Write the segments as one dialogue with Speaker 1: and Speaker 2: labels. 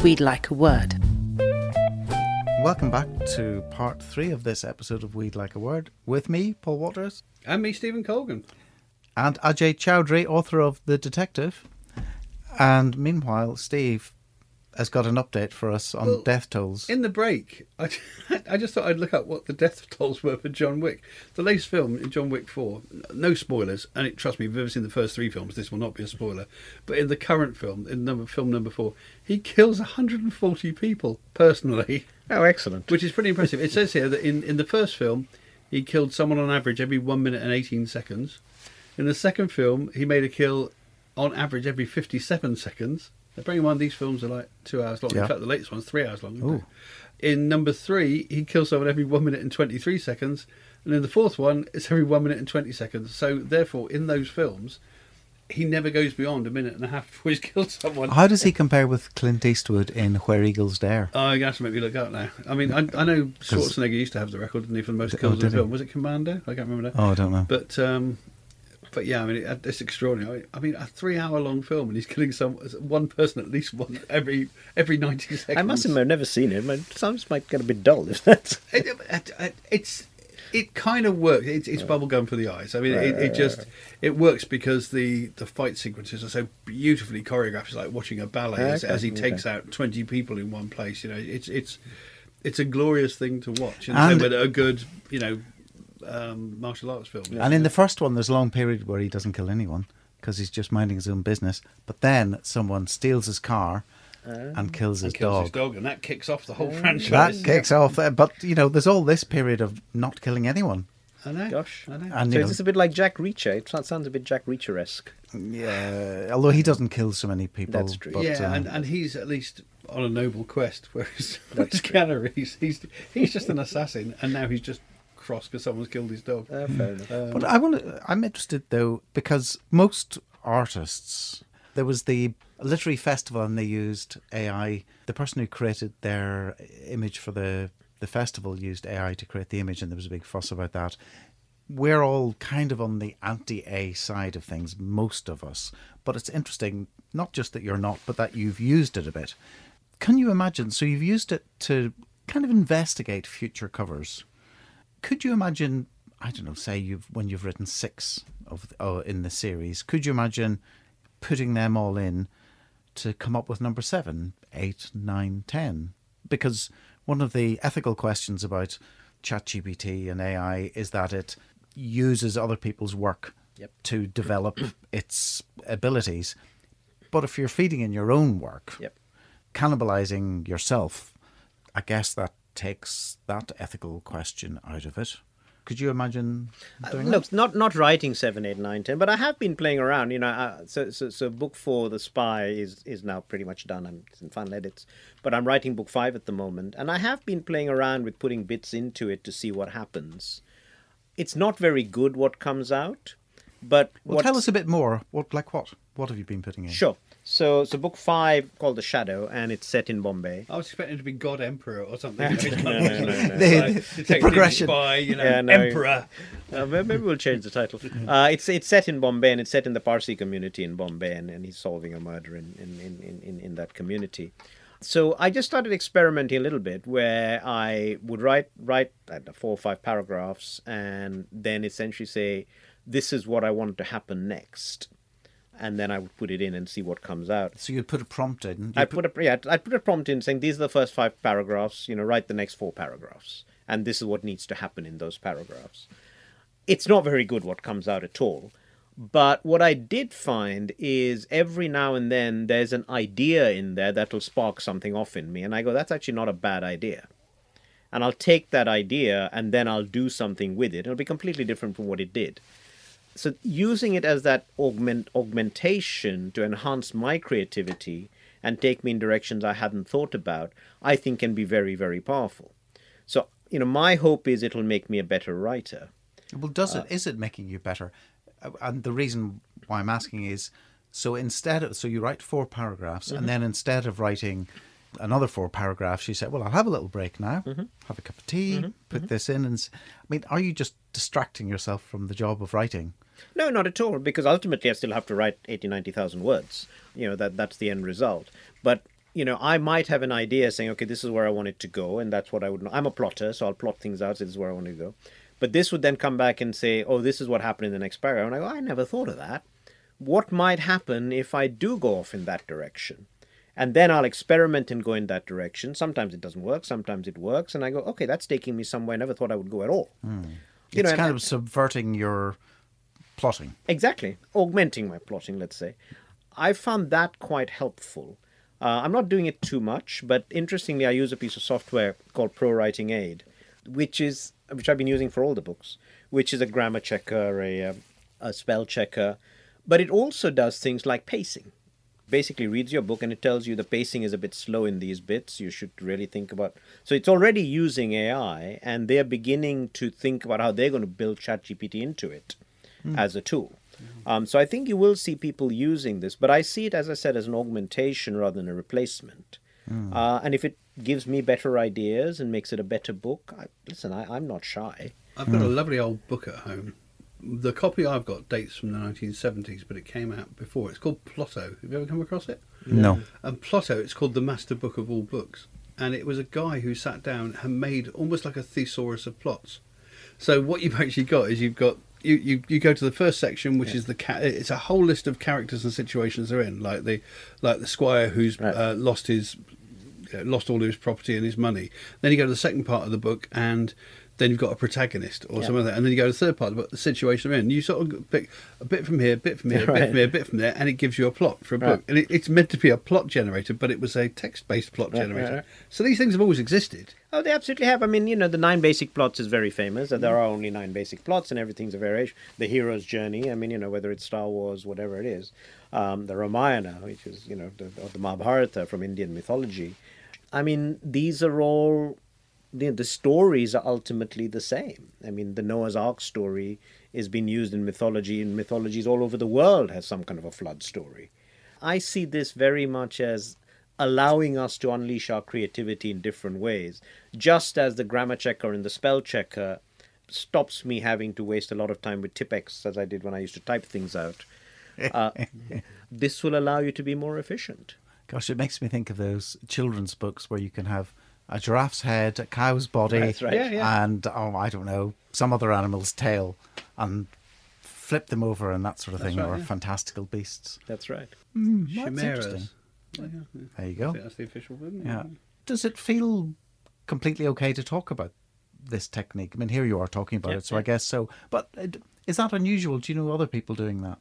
Speaker 1: We'd Like a Word.
Speaker 2: Welcome back to part 3 of this episode of We'd Like a Word, with me, Paul Waters.
Speaker 3: And me, Stephen Colgan.
Speaker 2: And Ajay Chowdhury, author of The Detective. And meanwhile, Steve has got an update for us on death tolls.
Speaker 3: In the break, I just thought I'd look up what the death tolls were for John Wick. The latest film, in John Wick 4, no spoilers, and trust me, if you've ever seen the first 3 films, this will not be a spoiler, but in the current film, film number 4, he kills 140 people, personally.
Speaker 4: Oh, excellent.
Speaker 3: Which is pretty impressive. It says here that in the first film, he killed someone on average every 1 minute and 18 seconds. In the second film, he made a kill on average every 57 seconds. Now, bearing in mind, these films are like 2 hours long.
Speaker 2: Yeah.
Speaker 3: In fact, the latest one's 3 hours long. Isn't
Speaker 2: Ooh.
Speaker 3: it? In number 3, he kills someone every 1 minute and 23 seconds. And in the fourth one, it's every 1 minute and 20 seconds. So, therefore, in those films, he never goes beyond a minute and a half before he's killed someone.
Speaker 2: How does he compare with Clint Eastwood in Where Eagles Dare?
Speaker 3: Oh, you have to make me look up now. I mean, I know Schwarzenegger used to have the record, didn't he, for the most kills in the film. Was it Commando? I can't remember that.
Speaker 2: Oh, I don't know.
Speaker 3: But yeah, I mean, it's extraordinary. I mean, a 3-hour-long film, and he's killing one person at least every 90 seconds.
Speaker 4: I must admit, I've never seen it. It sounds might get a bit dull. If that's
Speaker 3: it kind of works. It's bubble gum for the eyes. I mean, it works because the fight sequences are so beautifully choreographed. It's like watching a ballet as he takes out 20 people in one place. You know, it's a glorious thing to watch. In the same way that a good, martial arts film.
Speaker 2: And in the first one, there's a long period where he doesn't kill anyone because he's just minding his own business. But then someone steals his car and kills his dog.
Speaker 3: And that kicks off the whole franchise.
Speaker 2: That kicks off. But, there's all this period of not killing anyone.
Speaker 3: I know.
Speaker 4: Gosh.
Speaker 3: I know.
Speaker 2: And,
Speaker 4: so is this a bit like Jack Reacher? It sounds a bit Jack Reacher-esque.
Speaker 2: Yeah, although he doesn't kill so many people.
Speaker 4: That's true.
Speaker 2: But,
Speaker 3: and he's at least on a noble quest, whereas Keanu Reeves, he's just an assassin, and now he's just cross because someone's killed his dog.
Speaker 4: Fair enough.
Speaker 2: But I'm interested though, because most artists, there was the literary festival and they used AI. The person who created their image for the festival used AI to create the image, and there was a big fuss about that. We're all kind of on the anti-A side of things, most of us. But it's interesting, not just that you're not, but that you've used it a bit. Can you imagine, so you've used it to kind of investigate future covers. Could you imagine, I don't know, say when you've written 6 in the series, could you imagine putting them all in to come up with number 7, 8, 9, 10? Because one of the ethical questions about ChatGPT and AI is that it uses other people's work to develop its abilities. But if you're feeding in your own work, cannibalizing yourself, I guess that takes that ethical question out of it. Could you imagine doing that?
Speaker 4: Look, not writing 7, 8, 9, 10, but I have been playing around. So book 4, The Spy, is now pretty much done. I'm in final edits, but I'm writing book 5 at the moment, and I have been playing around with putting bits into it to see what happens. It's not very good what comes out, but
Speaker 2: tell us a bit more. What have you been putting in?
Speaker 4: Sure. So book 5 called The Shadow, and it's set in Bombay.
Speaker 3: I was expecting it to be God Emperor or something.
Speaker 4: No.
Speaker 2: The progression.
Speaker 3: Emperor.
Speaker 4: Maybe we'll change the title. It's set in Bombay, and it's set in the Parsi community in Bombay, and he's solving a murder in that community. So I just started experimenting a little bit, where I would write 4 or 5 paragraphs, and then essentially say, this is what I want to happen next. And then I would put it in and see what comes out.
Speaker 2: So you'd put a prompt in?
Speaker 4: I'd put a prompt in saying, these are the first 5 paragraphs, write the next 4 paragraphs. And this is what needs to happen in those paragraphs. It's not very good what comes out at all. But what I did find is every now and then there's an idea in there that will spark something off in me. And I go, that's actually not a bad idea. And I'll take that idea and then I'll do something with it. It'll be completely different from what it did. So using it as that augmentation to enhance my creativity and take me in directions I hadn't thought about, I think can be very, very powerful. So, my hope is it'll make me a better writer.
Speaker 2: Well, is it making you better? And the reason why I'm asking is, so you write 4 paragraphs, and then instead of writing another 4 paragraphs, you said, well, I'll have a little break now, have a cup of tea, put this in. And are you just distracting yourself from the job of writing?
Speaker 4: No, not at all, because ultimately I still have to write 80,000, 90,000 words. That's the end result. But I might have an idea saying, okay, this is where I want it to go, and that's what I would know. I'm a plotter, so I'll plot things out, so this is where I want to go. But this would then come back and say, oh, this is what happened in the next paragraph. And I go, I never thought of that. What might happen if I do go off in that direction? And then I'll experiment and go in that direction. Sometimes it doesn't work, sometimes it works. And I go, okay, that's taking me somewhere I never thought I would go at all.
Speaker 2: It's kind of subverting your plotting.
Speaker 4: Exactly. Augmenting my plotting, let's say. I found that quite helpful. I'm not doing it too much, but interestingly, I use a piece of software called ProWriting Aid, which I've been using for all the books, which is a grammar checker, a spell checker, but it also does things like pacing. Basically reads your book and it tells you the pacing is a bit slow in these bits. You should really think about. So it's already using AI, and they're beginning to think about how they're going to build ChatGPT into it as a tool. So I think you will see people using this, but I see it, as I said, as an augmentation rather than a replacement. And if it gives me better ideas and makes it a better book, I'm not shy.
Speaker 3: I've got a lovely old book at home. The copy I've got dates from the 1970s, but it came out before. It's called Plotto. Have you ever come across it?
Speaker 2: No.
Speaker 3: And Plotto, it's called the Master Book of all books. And it was a guy who sat down and made almost like a thesaurus of plots. So what you've actually got is you've got you go to the first section, which is it's a whole list of characters and situations they're in, like the squire who's lost all of his property and his money. Then you go to the second part of the book, and then you've got a protagonist or something like that, and then you go to the third part about the situation they're in. You sort of pick a bit from here, a bit from here, a bit from here, a bit from there, and it gives you a plot for a book. And it's meant to be a plot generator, but it was a text-based plot generator. So these things have always existed.
Speaker 4: Oh, they absolutely have. I mean, the 9 basic plots is very famous. There are only 9 basic plots, and everything's a variation. The hero's journey, I mean, whether it's Star Wars, whatever it is. The Ramayana, which is, or the Mahabharata from Indian mythology. I mean, these are all... The stories are ultimately the same. I mean, the Noah's Ark story is being used in mythology, and mythologies all over the world has some kind of a flood story. I see this very much as allowing us to unleash our creativity in different ways, just as the grammar checker and the spell checker stops me having to waste a lot of time with Tipex, as I did when I used to type things out. This will allow you to be more efficient.
Speaker 2: Gosh, it makes me think of those children's books where you can have a giraffe's head, a cow's body,
Speaker 4: That's right.
Speaker 2: and, I don't know, some other animal's tail, and flip them over and that sort of thing, or fantastical beasts.
Speaker 4: That's right.
Speaker 2: That's
Speaker 3: Chimeras.
Speaker 2: interesting. There you
Speaker 3: I
Speaker 2: go.
Speaker 3: think that's the official word.
Speaker 2: Yeah. Does it feel completely okay to talk about this technique? I mean, here you are talking about it, so I guess so. But is that unusual? Do you know other people doing that?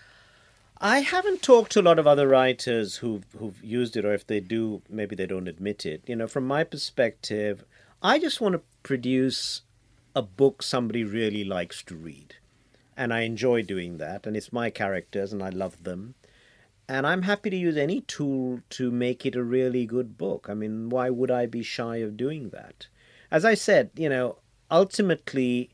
Speaker 4: I haven't talked to a lot of other writers who've used it, or if they do, maybe they don't admit it. From my perspective, I just want to produce a book somebody really likes to read. And I enjoy doing that, and it's my characters, and I love them. And I'm happy to use any tool to make it a really good book. I mean, why would I be shy of doing that? As I said, ultimately,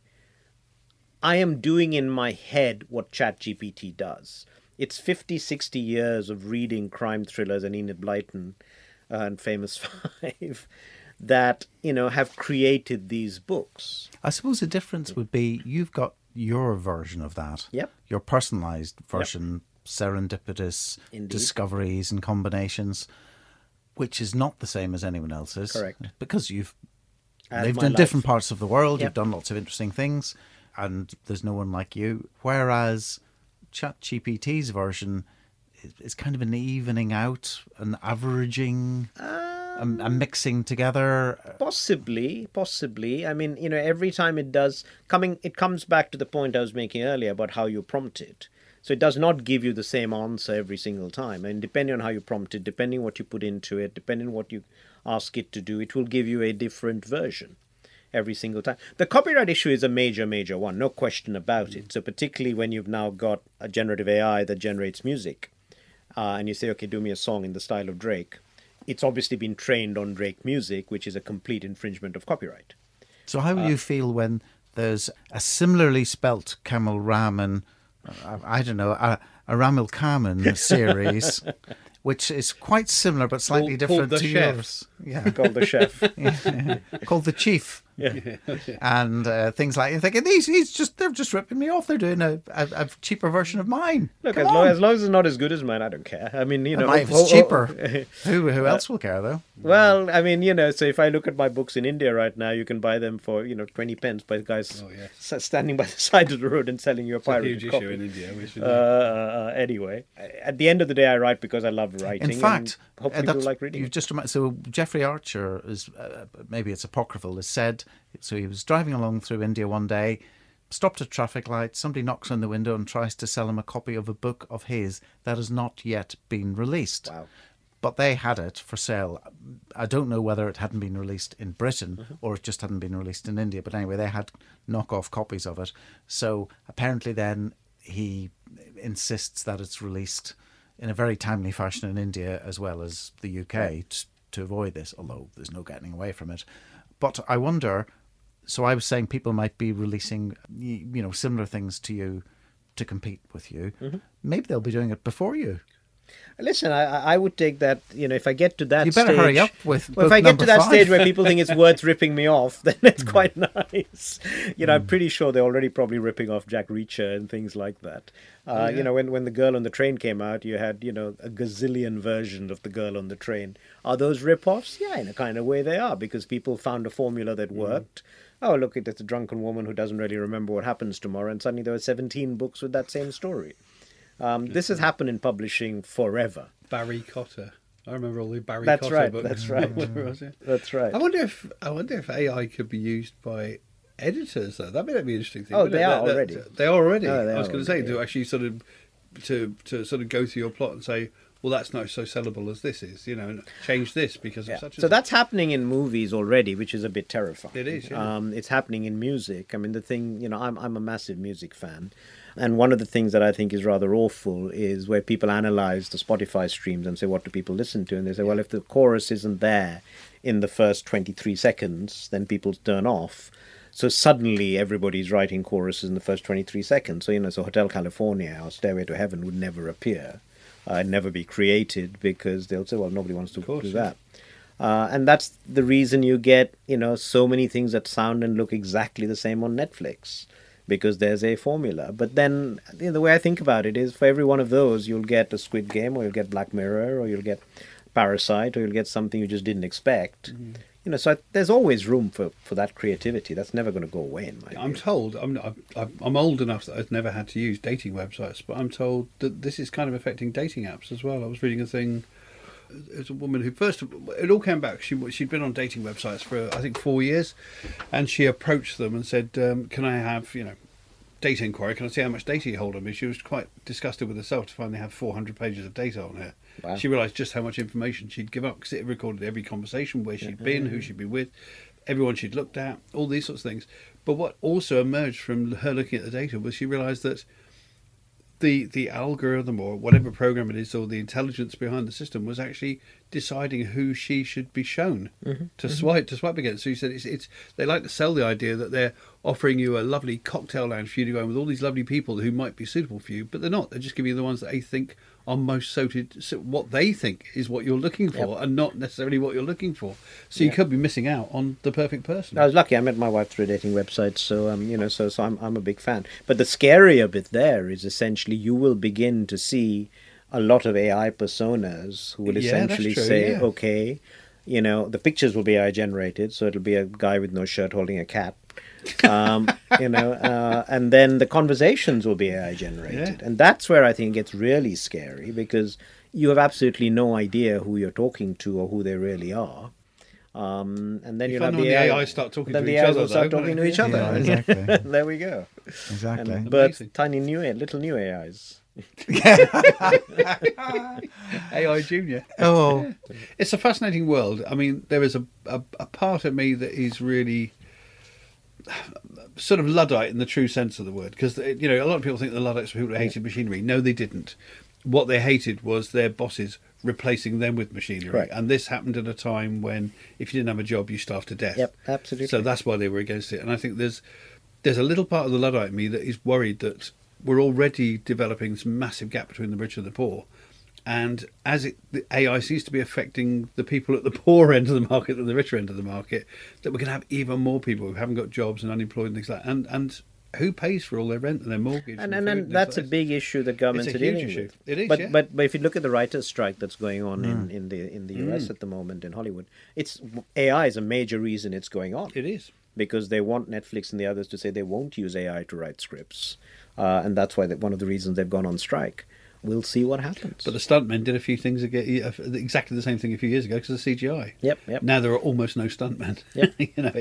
Speaker 4: I am doing in my head what ChatGPT does. It's 50, 60 years of reading crime thrillers and Enid Blyton and Famous Five that, have created these books.
Speaker 2: I suppose the difference would be you've got your version of that.
Speaker 4: Yep.
Speaker 2: Your personalised version, serendipitous
Speaker 4: Indeed.
Speaker 2: discoveries and combinations, which is not the same as anyone else's.
Speaker 4: Correct.
Speaker 2: Because you've
Speaker 4: As
Speaker 2: lived
Speaker 4: my
Speaker 2: in
Speaker 4: life.
Speaker 2: different parts of the world,
Speaker 4: Yep.
Speaker 2: you've done lots of interesting things, and there's no one like you. Whereas ChatGPT's version is kind of an evening out, an averaging, a mixing together.
Speaker 4: Possibly. I mean, every time it comes back to the point I was making earlier about how you prompt it. So it does not give you the same answer every single time. And depending on how you prompt it, depending on what you put into it, depending on what you ask it to do, it will give you a different version every single time. The copyright issue is a major, major one, no question about it. So particularly when you've now got a generative AI that generates music, and you say, okay, do me a song in the style of Drake, it's obviously been trained on Drake music, which is a complete infringement of copyright.
Speaker 2: So how will you feel when there's a similarly spelt Kamil Raman, I don't know, a Ramil Kamen series, which is quite similar but slightly
Speaker 3: Called
Speaker 2: different
Speaker 3: The
Speaker 2: to
Speaker 3: Chef.
Speaker 2: yours. Yeah.
Speaker 4: Called The Chef.
Speaker 2: Called The Chief. and things like you're thinking they're just ripping me off. They're doing a cheaper version of mine.
Speaker 4: Look,
Speaker 2: Come
Speaker 4: as
Speaker 2: on.
Speaker 4: long as it's not as good as mine, I don't care. I mean,
Speaker 2: If it's cheaper, who else will care though?
Speaker 4: Well, I mean, so if I look at my books in India right now, you can buy them for 20 pence by guys standing by the side of the road and selling you a pirated
Speaker 3: huge
Speaker 4: copy.
Speaker 3: issue in India. Which
Speaker 4: Anyway, at the end of the day, I write because I love writing.
Speaker 2: In fact,
Speaker 4: and hopefully people like reading.
Speaker 2: You've just reminded. So Jeffrey Archer is maybe it's apocryphal. Is said. So he was driving along through India one day, stopped at traffic light. Somebody knocks on the window and tries to sell him a copy of a book of his that has not yet been released.
Speaker 4: Wow.
Speaker 2: But they had it for sale. I don't know whether it hadn't been released in Britain or it just hadn't been released in India. But anyway, they had knockoff copies of it. So apparently then he insists that it's released in a very timely fashion in India as well as the UK to avoid this, although there's no getting away from it. But I wonder, so I was saying people might be releasing, similar things to you to compete with you. Maybe they'll be doing it before you.
Speaker 4: Listen, I would take that, if I get to that
Speaker 2: You better
Speaker 4: stage...
Speaker 2: hurry up with
Speaker 4: Well, if
Speaker 2: book
Speaker 4: I get
Speaker 2: number
Speaker 4: to that
Speaker 2: 5.
Speaker 4: stage where people think it's worth ripping me off, then it's quite nice. I'm pretty sure they're already probably ripping off Jack Reacher and things like that. When The Girl on the Train came out, you had, a gazillion versions of The Girl on the Train. Are those rip-offs? Yeah, in a kind of way they are, because people found a formula that worked. Oh, look, it's a drunken woman who doesn't really remember what happens tomorrow, and suddenly there were 17 books with that same story. This has happened in publishing forever.
Speaker 3: Barry Cotter. I remember all the Barry
Speaker 4: That's
Speaker 3: Cotter
Speaker 4: right,
Speaker 3: books.
Speaker 4: that's right. That's right.
Speaker 3: I wonder if AI could be used by editors though. That'd be an interesting thing.
Speaker 4: Oh,
Speaker 3: wouldn't
Speaker 4: they
Speaker 3: it?
Speaker 4: are already.
Speaker 3: They are already.
Speaker 4: Oh, they
Speaker 3: I was
Speaker 4: are
Speaker 3: going to say
Speaker 4: already,
Speaker 3: to actually sort of to sort of go through your plot and say, well, that's not so sellable as this is, and change this because of such.
Speaker 4: So that's happening in movies already, which is a bit terrifying.
Speaker 3: It is. Yeah.
Speaker 4: It's happening in music. I mean, the thing, I'm a massive music fan. And one of the things that I think is rather awful is where people analyze the Spotify streams and say, what do people listen to? And they say, well, if the chorus isn't there in the first 23 seconds, then people turn off. So suddenly everybody's writing choruses in the first 23 seconds. So, so Hotel California or Stairway to Heaven would never appear, never be created, because they'll say, well, nobody wants to do that. And that's the reason you get, so many things that sound and look exactly the same on Netflix, because there's a formula. But then the way I think about it is for every one of those, you'll get a Squid Game, or you'll get Black Mirror, or you'll get Parasite, or you'll get something you just didn't expect. So there's always room for that creativity. That's never going to go away in my view.
Speaker 3: I'm told, I'm old enough that I've never had to use dating websites, but I'm told that this is kind of affecting dating apps as well. I was reading a thing. There's a woman who it all came back. She'd been on dating websites for I think 4 years, and she approached them and said, "Can I have data inquiry? Can I see how much data you hold on me?" She was quite disgusted with herself to find they had 400 pages of data on her.
Speaker 4: Wow.
Speaker 3: She realised just how much information she'd give up because it recorded every conversation, where she'd been, who she'd been with, everyone she'd looked at, all these sorts of things. But what also emerged from her looking at the data was she realised that the algorithm or whatever program it is, or the intelligence behind the system, was actually deciding who she should be shown to swipe against. So you said it's they like to sell the idea that they're offering you a lovely cocktail lounge for you to go in with all these lovely people who might be suitable for you, but they're not. They're just giving you the ones that they think are most suited, what they think is what you're looking for, and not necessarily what you're looking for. So you could be missing out on the perfect person.
Speaker 4: I was lucky. I met my wife through a dating website, so so I'm a big fan. But the scarier bit there is essentially you will begin to see a lot of AI personas who will essentially say, okay, the pictures will be AI generated, so it'll be a guy with no shirt holding a cat. And then the conversations will be AI generated, and that's where I think it gets really scary, because you have absolutely no idea who you're talking to or who they really are. And then you'll have the
Speaker 3: AI start talking to each
Speaker 4: other.
Speaker 3: other.
Speaker 4: Will start talking to each other.
Speaker 2: Yeah, exactly.
Speaker 4: There we go.
Speaker 2: Exactly.
Speaker 4: But tiny little new AIs.
Speaker 3: AI Junior.
Speaker 2: Oh,
Speaker 3: It's a fascinating world. I mean, there is a part of me that is really sort of Luddite in the true sense of the word, because a lot of people think the Luddites were people who hated machinery. No, they didn't. What they hated was their bosses replacing them with machinery.
Speaker 4: Right.
Speaker 3: And this happened at a time when if you didn't have a job, you starved to death.
Speaker 4: Yep, absolutely.
Speaker 3: So that's why they were against it. And I think there's a little part of the Luddite in me that is worried that we're already developing this massive gap between the rich and the poor. And the AI seems to be affecting the people at the poor end of the market than the richer end of the market, that we're going to have even more people who haven't got jobs and unemployed and things like that. And who pays for all their rent and their mortgage?
Speaker 4: And that's a big issue the governments are dealing with.
Speaker 3: It is,
Speaker 4: but if you look at the writers' strike that's going on in the US at the moment in Hollywood, AI is a major reason it's going on.
Speaker 3: It is.
Speaker 4: Because they want Netflix and the others to say they won't use AI to write scripts. And that's why one of the reasons they've gone on strike. We'll see what happens.
Speaker 3: But the stuntmen did a few things exactly the same thing a few years ago because of CGI.
Speaker 4: Yep.
Speaker 3: Now there are almost no stuntmen.
Speaker 4: Yep.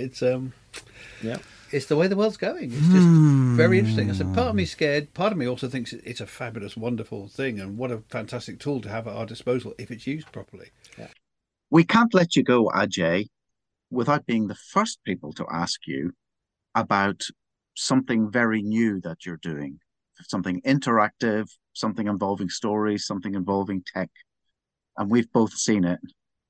Speaker 3: It's the way the world's going. It's just very interesting. So part of me scared. Part of me also thinks it's a fabulous, wonderful thing, and what a fantastic tool to have at our disposal if it's used properly.
Speaker 4: Yeah.
Speaker 1: We can't let you go, Ajay, without being the first people to ask you about something very new that you're doing. Something interactive, something involving stories, something involving tech. And we've both seen it.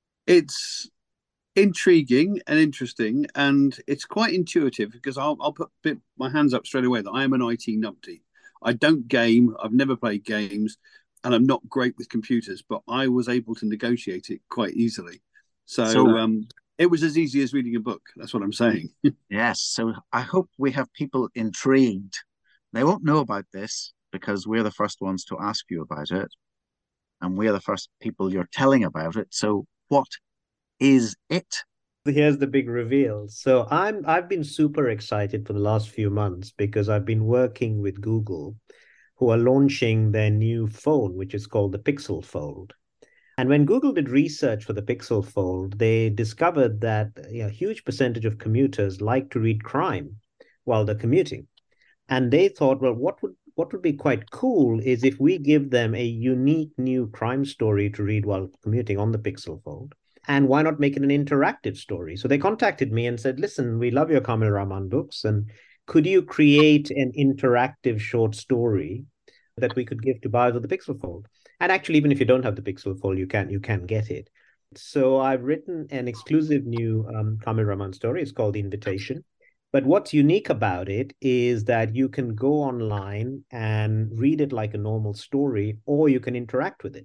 Speaker 3: It's intriguing and interesting, and it's quite intuitive because I'll put my hands up straight away that I am an IT numpty. I don't game, I've never played games, and I'm not great with computers, but I was able to negotiate it quite easily. So it was as easy as reading a book. That's what I'm saying.
Speaker 1: Yes. So I hope we have people intrigued. They won't know about this because we're the first ones to ask you about it. And we're the first people you're telling about it. So what is it?
Speaker 5: Here's the big reveal. So I've been super excited for the last few months because I've been working with Google, who are launching their new phone, which is called the Pixel Fold. And when Google did research for the Pixel Fold, they discovered that a huge percentage of commuters like to read crime while they're commuting. And they thought, well, what would be quite cool is if we give them a unique new crime story to read while commuting on the Pixel Fold. And why not make it an interactive story? So they contacted me and said, listen, we love your Kamil Rahman books. And could you create an interactive short story that we could give to buyers of the Pixel Fold? And actually, even if you don't have the Pixel Fold, you can get it. So I've written an exclusive new Kamil Rahman story. It's called The Invitation. But what's unique about it is that you can go online and read it like a normal story, or you can interact with it.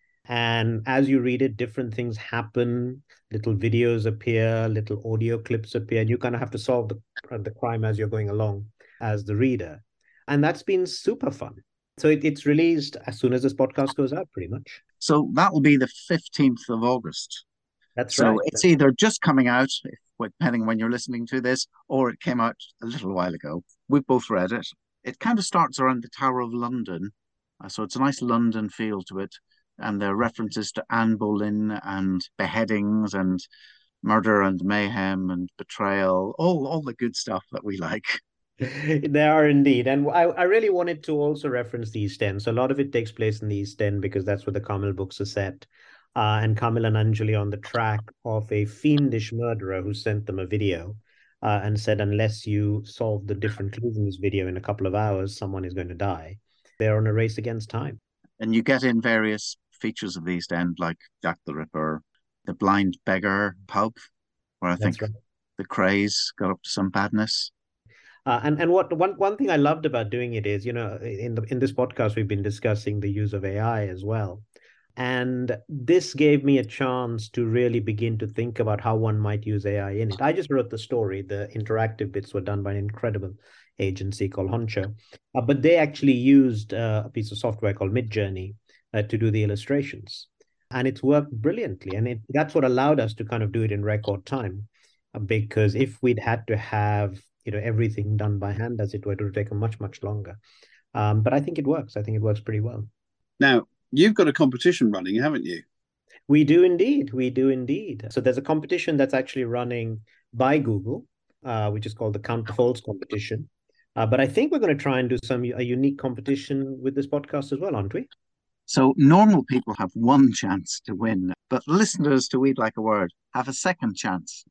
Speaker 5: And as you read it, different things happen, little videos appear, little audio clips appear, and you kind of have to solve the crime as you're going along as the reader. And that's been super fun. So it's released as soon as this podcast goes out, pretty much.
Speaker 1: So that will be the 15th of August.
Speaker 5: That's right.
Speaker 1: So it's either just coming out, depending when you're listening to this, or it came out a little while ago. We've both read it. It kind of starts around the Tower of London. So it's a nice London feel to it. And there are references to Anne Boleyn and beheadings and murder and mayhem and betrayal, all the good stuff that we like.
Speaker 5: There are indeed. And I really wanted to also reference the East End. So a lot of it takes place in the East End because that's where the Kamil books are set. And Kamil and Anjali on the track of a fiendish murderer who sent them a video and said, unless you solve the different clues in this video in a couple of hours, someone is going to die. They're on a race against time.
Speaker 1: And you get in various features of the East End, like Jack the Ripper, the Blind Beggar pub, where I think the Krays got up to some badness.
Speaker 5: And what one thing I loved about doing it is, in this podcast, we've been discussing the use of AI as well. And this gave me a chance to really begin to think about how one might use AI in it. I just wrote the story. The interactive bits were done by an incredible agency called Honcho. But they actually used a piece of software called Midjourney to do the illustrations. And it's worked brilliantly. And that's what allowed us to kind of do it in record time. Because if we'd had to have everything done by hand, as it were, it would have taken much, much longer. But I think it works. I think it works pretty well.
Speaker 3: Now, you've got a competition running, haven't you?
Speaker 5: We do indeed. So there's a competition that's actually running by Google, which is called the Count the Folds competition. But I think we're going to try and do a unique competition with this podcast as well, aren't we?
Speaker 1: So normal people have one chance to win, but listeners to We'd Like a Word have a second chance,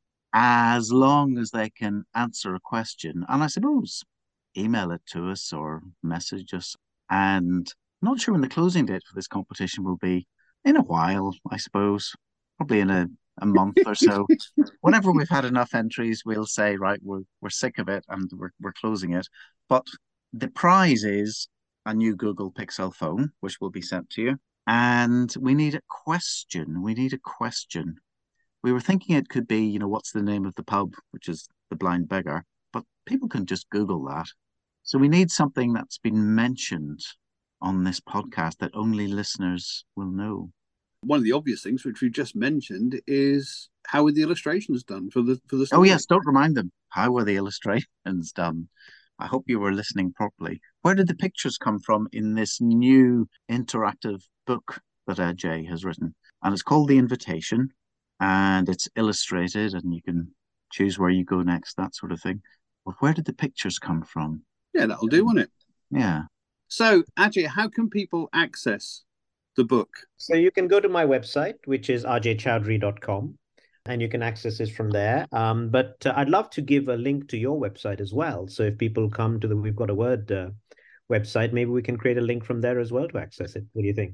Speaker 1: as long as they can answer a question. And I suppose email it to us or message us. And I'm not sure when the closing date for this competition will be. In a while, I suppose. Probably in a month or so. Whenever we've had enough entries, we'll say, right, we're sick of it and we're closing it. But the prize is a new Google Pixel phone, which will be sent to you. And we need a question. We need a question. We were thinking it could be, what's the name of the pub, which is the Blind Beggar, but people can just Google that. So we need something that's been mentioned on this podcast that only listeners will know.
Speaker 3: One of the obvious things, which we just mentioned, is how were the illustrations done for the story?
Speaker 1: Oh yes, don't remind them. How were the illustrations done? I hope you were listening properly. Where did the pictures come from in this new interactive book that Ajay has written? And it's called The Invitation, and it's illustrated, and you can choose where you go next, that sort of thing. But where did the pictures come from?
Speaker 3: Yeah, that'll do, won't it?
Speaker 1: Yeah.
Speaker 3: So, Ajay, how can people access the book?
Speaker 5: So you can go to my website, which is rjchowdhury.com, and you can access it from there. But I'd love to give a link to your website as well. So if people come to the We've Got a Word website, maybe we can create a link from there as well to access it. What do you think?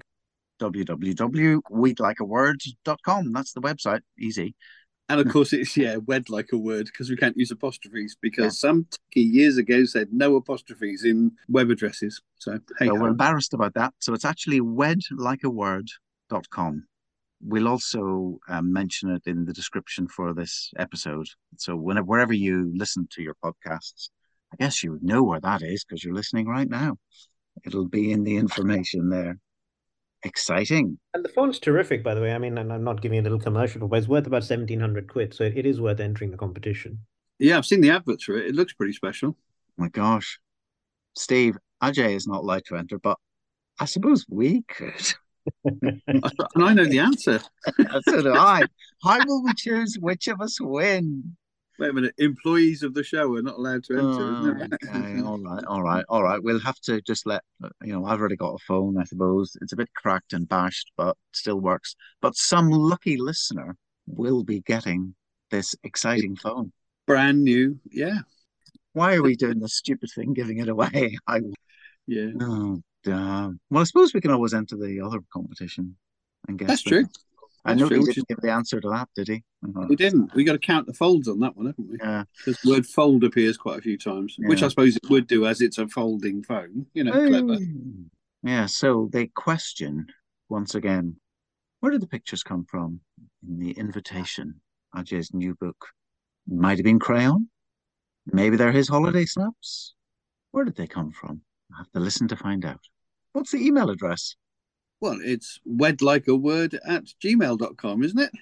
Speaker 1: www.weedlikeaword.com. That's the website. Easy.
Speaker 3: And of course, it's wed like a word because we can't use apostrophes because some techie years ago said no apostrophes in web addresses. So, hey,
Speaker 1: we're embarrassed about that. So it's actually wedlikeaword.com. We'll also mention it in the description for this episode. So wherever you listen to your podcasts, I guess you would know where that is because you're listening right now. It'll be in the information there. Exciting.
Speaker 5: And the phone's terrific, by the way. I mean, and I'm not giving a little commercial, but it's worth about 1,700 quid. So it is worth entering the competition.
Speaker 3: Yeah, I've seen the adverts for it. It looks pretty special.
Speaker 1: Oh my gosh. Steve, Ajay is not allowed to enter, but I suppose we could.
Speaker 3: And I know the answer.
Speaker 1: So do I. How will we choose which of us win?
Speaker 3: Wait a minute. Employees of the show are not allowed to enter.
Speaker 1: Okay, all right. We'll have to just let, I've already got a phone, I suppose. It's a bit cracked and bashed, but still works. But some lucky listener will be getting this exciting phone.
Speaker 3: Brand new, yeah.
Speaker 1: Why are we doing this stupid thing, giving it away?
Speaker 3: Yeah.
Speaker 1: Oh, damn. Well, I suppose we can always enter the other competition and guess.
Speaker 3: That's true.
Speaker 1: I know he didn't give the answer to that, did he?
Speaker 3: He didn't. We got to count the folds on that one, haven't we?
Speaker 1: Yeah.
Speaker 3: Because the word fold appears quite a few times, which I suppose it would do as it's a folding phone. Clever.
Speaker 1: Yeah, so they question, once again, where did the pictures come from in the invitation? Ajay's new book. Might have been crayon. Maybe they're his holiday snaps. Where did they come from? I have to listen to find out. What's the email address?
Speaker 3: Well, it's wedlikeaword@gmail.com, isn't it?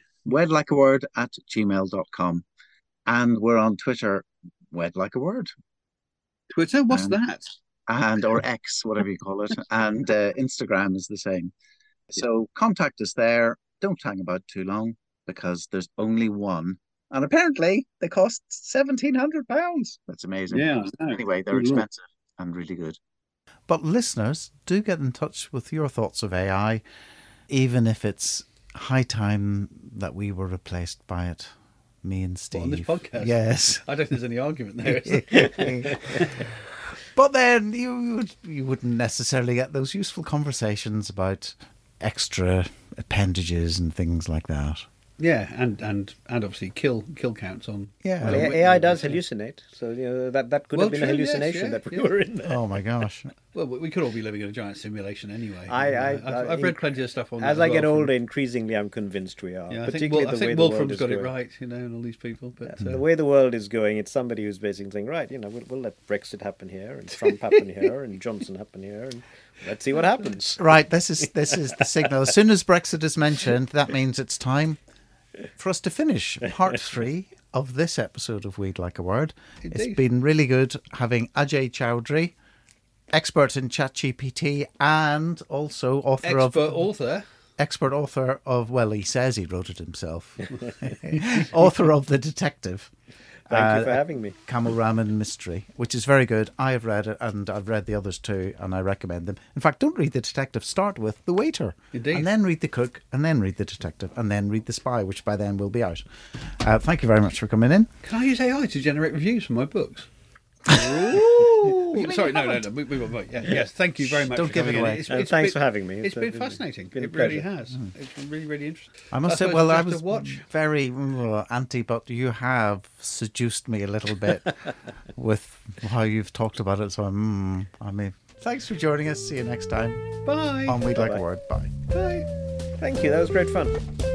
Speaker 1: wedlikeaword@gmail.com. And we're on Twitter, wedlikeaword.
Speaker 3: Twitter? What's that?
Speaker 1: Or X, whatever you call it. And Instagram is the same. So contact us there. Don't hang about too long because there's only one. And apparently they cost £1,700. That's amazing.
Speaker 3: Yeah.
Speaker 1: Anyway, they're expensive and really good.
Speaker 2: But listeners, do get in touch with your thoughts of AI, even if it's high time that we were replaced by it. Me and Steve.
Speaker 3: On this podcast?
Speaker 2: Yes.
Speaker 3: I don't think there's any argument there.
Speaker 2: But then you wouldn't necessarily get those useful conversations about extra appendages and things like that.
Speaker 3: Yeah, and obviously kill counts on.
Speaker 2: Yeah,
Speaker 4: well, AI does hallucinate, so that could have been a hallucination that we were in there.
Speaker 2: Oh my gosh!
Speaker 3: Well, we could all be living in a giant simulation anyway.
Speaker 4: I've
Speaker 3: read plenty of stuff on.
Speaker 4: As I get older, increasingly, I'm convinced we are.
Speaker 3: Yeah,
Speaker 4: particularly
Speaker 3: I think Wolfram's got it right, and all these people. But
Speaker 4: the way the world is going, it's somebody who's basically saying, right, we'll let Brexit happen here, and Trump happen here, and Johnson happen here, and let's see what happens.
Speaker 2: Right, this is the signal. As soon as Brexit is mentioned, that means it's time for us to finish part 3 of this episode of We'd Like a Word.
Speaker 3: Indeed.
Speaker 2: It's been really good having Ajay Chowdhury, expert in ChatGPT and also expert author of, well, he says he wrote it himself, author of The Detective.
Speaker 4: Thank you for having me.
Speaker 2: Camel Ramen Mystery, which is very good. I have read it, and I've read the others too, and I recommend them. In fact, don't read The Detective. Start with The Waiter.
Speaker 3: Indeed.
Speaker 2: And then read The Cook, and then read The Detective, and then read The Spy, which by then will be out. Thank you very much for coming in.
Speaker 3: Can I use AI to generate reviews for my books? Sorry, no. Yes, thank you very much.
Speaker 2: Don't give it away.
Speaker 4: Thanks for having me.
Speaker 3: It's been fascinating. It really has. It's been really, really interesting.
Speaker 2: I must say, well, I was very anti, but you have seduced me a little bit with how you've talked about it. So I may Thanks for joining us. See you next time
Speaker 3: Bye.
Speaker 2: on We'd Like a
Speaker 4: Bye-bye.
Speaker 2: Word. Bye.
Speaker 3: Bye.
Speaker 4: Thank you. That was great fun.